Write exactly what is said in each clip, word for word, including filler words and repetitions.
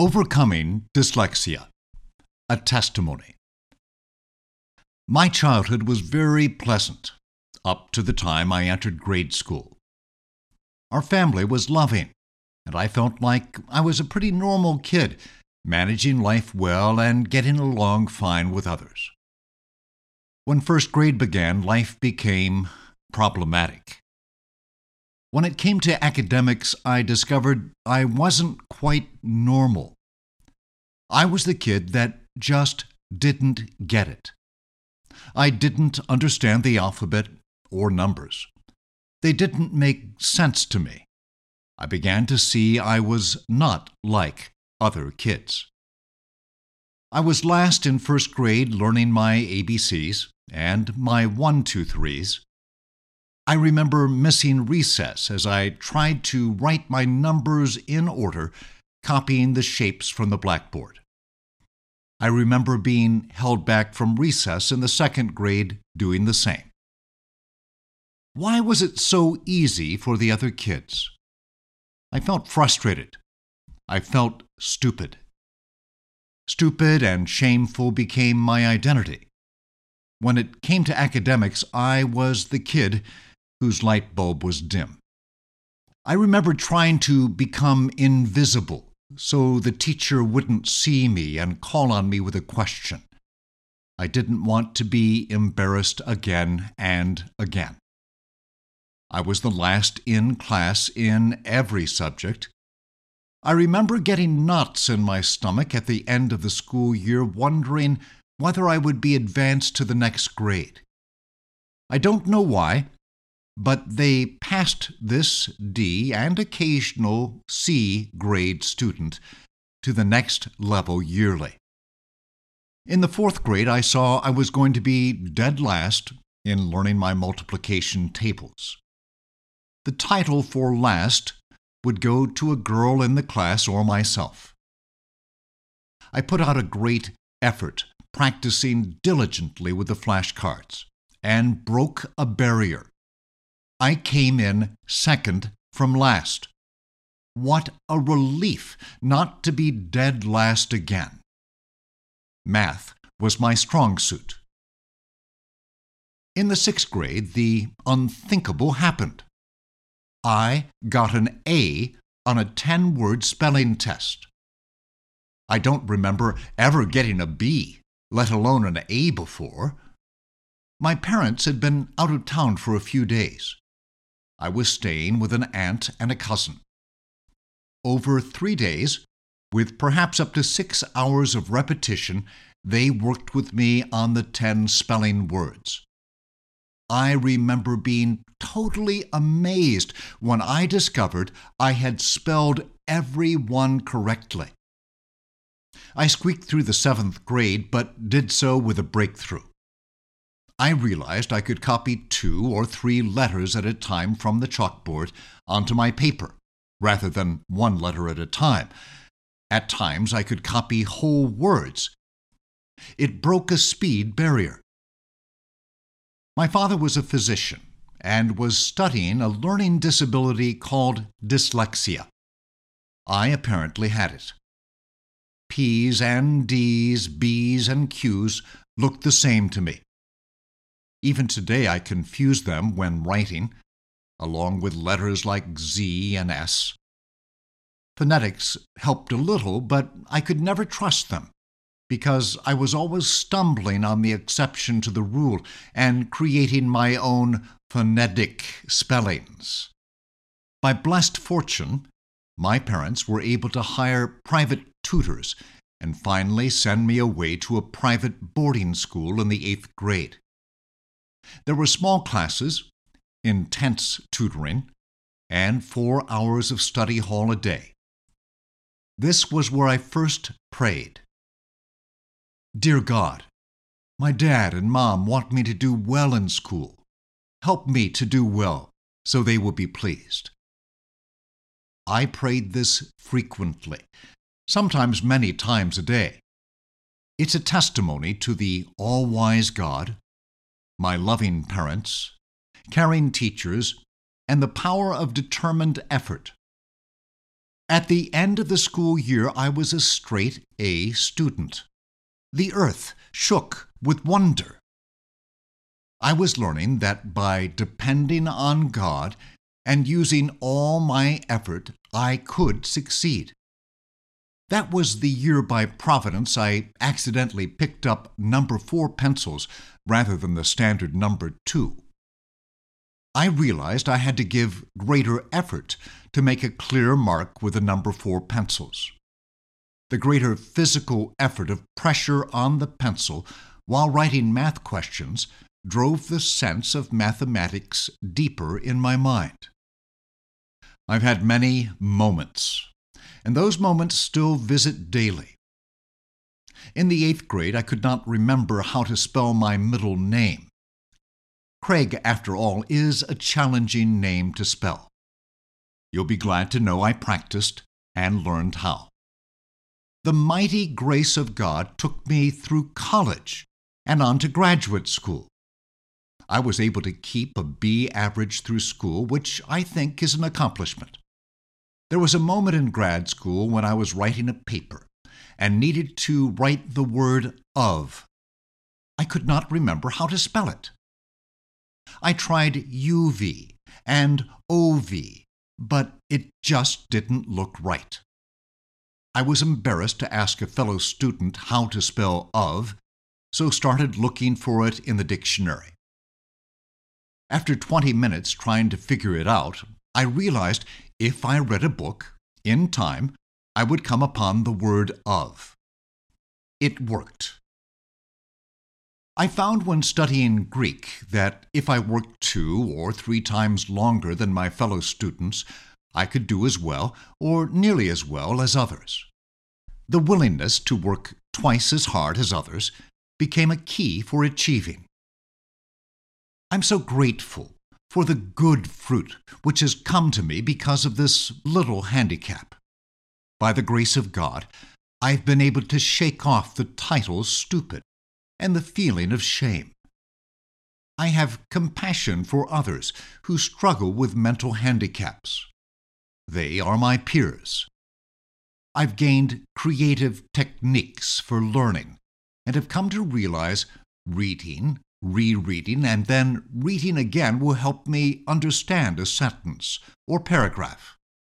Overcoming Dyslexia, a Testimony. My childhood was very pleasant, up to the time I entered grade school. Our family was loving, and I felt like I was a pretty normal kid, managing life well and getting along fine with others. When first grade began, life became problematic. When it came to academics, I discovered I wasn't quite normal. I was the kid that just didn't get it. I didn't understand the alphabet or numbers. They didn't make sense to me. I began to see I was not like other kids. I was last in first grade learning my A B Cs and my one, two, threes. I remember missing recess as I tried to write my numbers in order, copying the shapes from the blackboard. I remember being held back from recess in the second grade doing the same. Why was it so easy for the other kids? I felt frustrated. I felt stupid. Stupid and shameful became my identity. When it came to academics, I was the kid whose light bulb was dim. I remember trying to become invisible so the teacher wouldn't see me and call on me with a question. I didn't want to be embarrassed again and again. I was the last in class in every subject. I remember getting knots in my stomach at the end of the school year, wondering whether I would be advanced to the next grade. I don't know why, but they passed this D and occasional C grade student to the next level yearly. In the fourth grade, I saw I was going to be dead last in learning my multiplication tables. The title for last would go to a girl in the class or myself. I put out a great effort, practicing diligently with the flashcards, and broke a barrier. I came in second from last. What a relief not to be dead last again. Math was my strong suit. In the sixth grade, the unthinkable happened. I got an A on a ten-word spelling test. I don't remember ever getting a B, let alone an A before. My parents had been out of town for a few days. I was staying with an aunt and a cousin. Over three days, with perhaps up to six hours of repetition, they worked with me on the ten spelling words. I remember being totally amazed when I discovered I had spelled every one correctly. I squeaked through the seventh grade, but did so with a breakthrough. I realized I could copy two or three letters at a time from the chalkboard onto my paper, rather than one letter at a time. At times, I could copy whole words. It broke a speed barrier. My father was a physician and was studying a learning disability called dyslexia. I apparently had it. P's and D's, B's and Q's looked the same to me. Even today I confuse them when writing, along with letters like Z and S. Phonetics helped a little, but I could never trust them, because I was always stumbling on the exception to the rule and creating my own phonetic spellings. By blessed fortune, my parents were able to hire private tutors and finally send me away to a private boarding school in the eighth grade. There were small classes, intense tutoring, and four hours of study hall a day. This was where I first prayed. Dear God, my dad and mom want me to do well in school. Help me to do well, so they will be pleased. I prayed this frequently, sometimes many times a day. It's a testimony to the all-wise God, my loving parents, caring teachers, and the power of determined effort. At the end of the school year, I was a straight A student. The earth shook with wonder. I was learning that by depending on God and using all my effort, I could succeed. That was the year by Providence I accidentally picked up number four pencils rather than the standard number two. I realized I had to give greater effort to make a clear mark with the number four pencils. The greater physical effort of pressure on the pencil while writing math questions drove the sense of mathematics deeper in my mind. I've had many moments, and those moments still visit daily. In the eighth grade, I could not remember how to spell my middle name. Craig, after all, is a challenging name to spell. You'll be glad to know I practiced and learned how. The mighty grace of God took me through college and on to graduate school. I was able to keep a B average through school, which I think is an accomplishment. There was a moment in grad school when I was writing a paper and needed to write the word of. I could not remember how to spell it. I tried U V and O V, but it just didn't look right. I was embarrassed to ask a fellow student how to spell of, so started looking for it in the dictionary. After twenty minutes trying to figure it out, I realized if I read a book, in time, I would come upon the word of. It worked. I found when studying Greek that if I worked two or three times longer than my fellow students, I could do as well, or nearly as well, as others. The willingness to work twice as hard as others became a key for achieving. I'm so grateful for the good fruit which has come to me because of this little handicap. By the grace of God, I've been able to shake off the title stupid and the feeling of shame. I have compassion for others who struggle with mental handicaps. They are my peers. I've gained creative techniques for learning and have come to realize reading, rereading, and then reading again will help me understand a sentence or paragraph.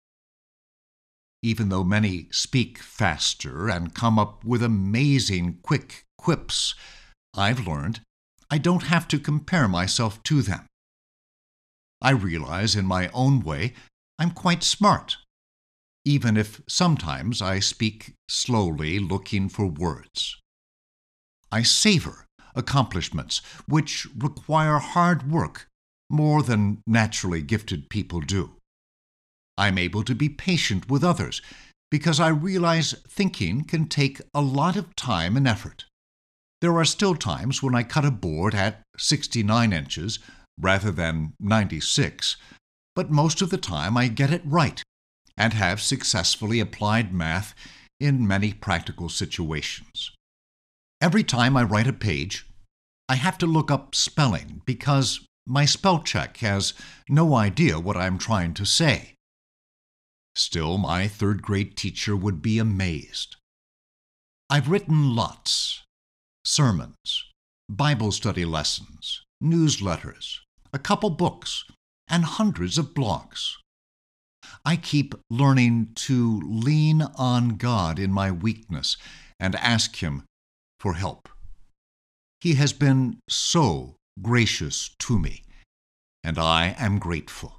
Even though many speak faster and come up with amazing quick quips, I've learned I don't have to compare myself to them. I realize in my own way I'm quite smart, even if sometimes I speak slowly looking for words. I savor accomplishments which require hard work more than naturally gifted people do. I'm able to be patient with others because I realize thinking can take a lot of time and effort. There are still times when I cut a board at sixty-nine inches rather than ninety-six, but most of the time I get it right and have successfully applied math in many practical situations. Every time I write a page, I have to look up spelling because my spell check has no idea what I'm trying to say. Still, my third grade teacher would be amazed. I've written lots: sermons, Bible study lessons, newsletters, a couple books, and hundreds of blogs. I keep learning to lean on God in my weakness and ask Him for help. He has been so gracious to me, and I am grateful.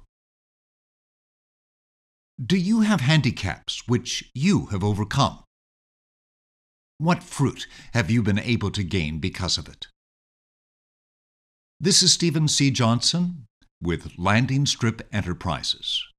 Do you have handicaps which you have overcome? What fruit have you been able to gain because of it? This is Stephen C. Johnson with Landing Strip Enterprises.